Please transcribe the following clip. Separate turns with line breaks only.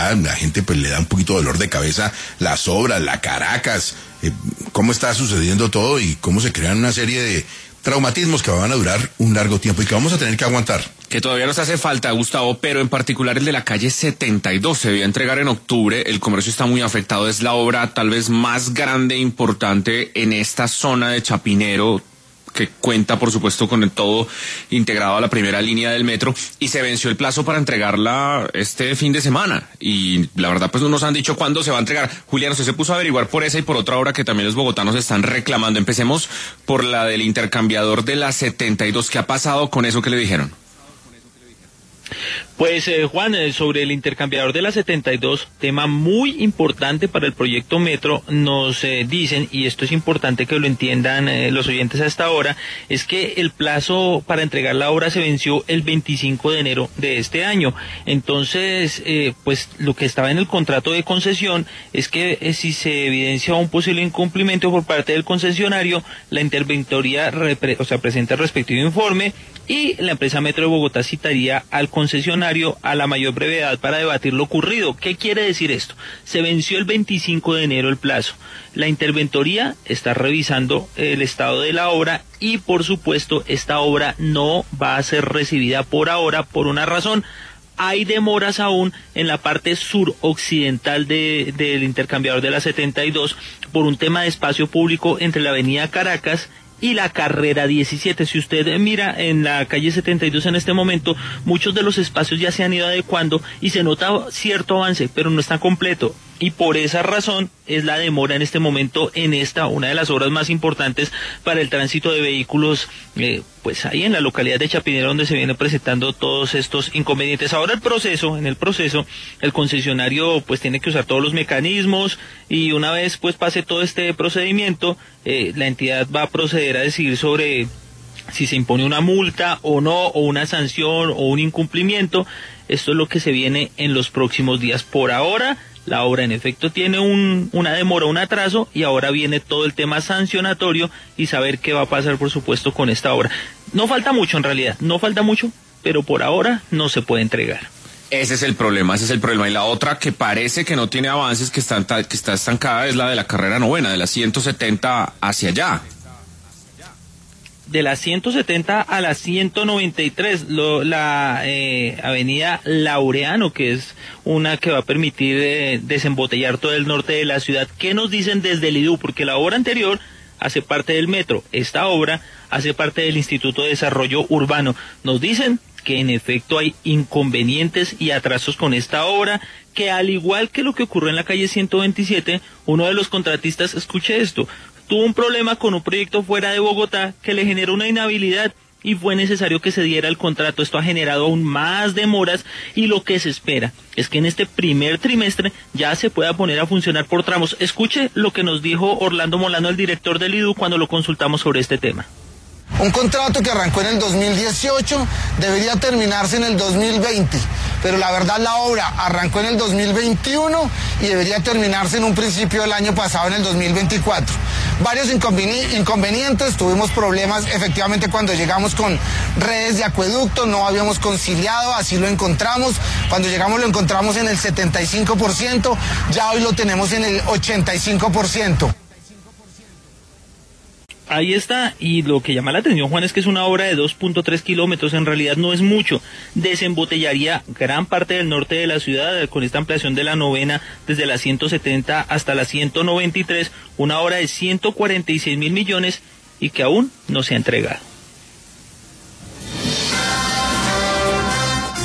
Bogotá, la gente pues le da un poquito de dolor de cabeza, las obras, la Caracas, cómo está sucediendo todo y cómo se crean una serie de traumatismos que van a durar un largo tiempo y que vamos a tener que aguantar.
Que todavía nos hace falta, Gustavo, pero en particular el de la calle 72 se debía entregar en octubre. El comercio está muy afectado, es la obra tal vez más grande e importante en esta zona de Chapinero, que cuenta por supuesto con el todo integrado a la primera línea del metro, y se venció el plazo para entregarla este fin de semana, y la verdad pues no nos han dicho cuándo se va a entregar. Julián, usted se puso a averiguar por esa y por otra obra que también los bogotanos están reclamando. Empecemos por la del intercambiador de la 72. ¿Qué ha pasado con eso que le dijeron?
Pues Juan, sobre el intercambiador de la 72, tema muy importante para el proyecto Metro, nos dicen, y esto es importante que lo entiendan los oyentes a esta hora, es que el plazo para entregar la obra se venció el 25 de enero de este año. Entonces, pues lo que estaba en el contrato de concesión es que si se evidencia un posible incumplimiento por parte del concesionario, la interventoría presenta el respectivo informe y la empresa Metro de Bogotá citaría al concesionario a la mayor brevedad para debatir lo ocurrido. ¿Qué quiere decir esto? Se venció el 25 de enero el plazo. La interventoría está revisando el estado de la obra y, por supuesto, esta obra no va a ser recibida por ahora por una razón. Hay demoras aún en la parte suroccidental del intercambiador de la 72 por un tema de espacio público entre la avenida Caracas y la carrera 17. Si usted mira en la calle 72 en este momento, muchos de los espacios ya se han ido adecuando y se nota cierto avance, pero no está completo. Y por esa razón es la demora en este momento en una de las obras más importantes para el tránsito de vehículos, pues ahí en la localidad de Chapinero, donde se vienen presentando todos estos inconvenientes. Ahora en el proceso, el concesionario pues tiene que usar todos los mecanismos y una vez pues pase todo este procedimiento, la entidad va a proceder a decidir sobre si se impone una multa o no, o una sanción o un incumplimiento. Esto es lo que se viene en los próximos días. Por ahora, la obra en efecto tiene una demora, un atraso, y ahora viene todo el tema sancionatorio y saber qué va a pasar, por supuesto, con esta obra. No falta mucho, en realidad, no falta mucho, pero por ahora no se puede entregar.
Ese es el problema. Y la otra que parece que no tiene avances, que está estancada, es la de la carrera novena, de la 170 hacia allá.
De la 170 a la 193, la avenida Laureano, que es una que va a permitir desembotellar todo el norte de la ciudad. ¿Qué nos dicen desde el IDU? Porque la obra anterior hace parte del metro, esta obra hace parte del Instituto de Desarrollo Urbano. Nos dicen que en efecto hay inconvenientes y atrasos con esta obra, que al igual que lo que ocurrió en la calle 127, uno de los contratistas, escuche esto, tuvo un problema con un proyecto fuera de Bogotá que le generó una inhabilidad y fue necesario que se diera el contrato. Esto ha generado aún más demoras y lo que se espera es que en este primer trimestre ya se pueda poner a funcionar por tramos. Escuche lo que nos dijo Orlando Molano, el director del IDU, cuando lo consultamos sobre este tema.
Un contrato que arrancó en el 2018 debería terminarse en el 2020, pero la verdad la obra arrancó en el 2021 y debería terminarse en un principio del año pasado, en el 2024. Varios inconvenientes, tuvimos problemas efectivamente cuando llegamos con redes de acueducto, no habíamos conciliado, así lo encontramos. Cuando llegamos lo encontramos en el 75%, ya hoy lo tenemos en el 85%.
Ahí está, y lo que llama la atención, Juan, es que es una obra de 2.3 kilómetros, en realidad no es mucho. Desembotellaría gran parte del norte de la ciudad con esta ampliación de la novena desde la 170 hasta la 193, una obra de 146.000 millones y que aún no se ha entregado.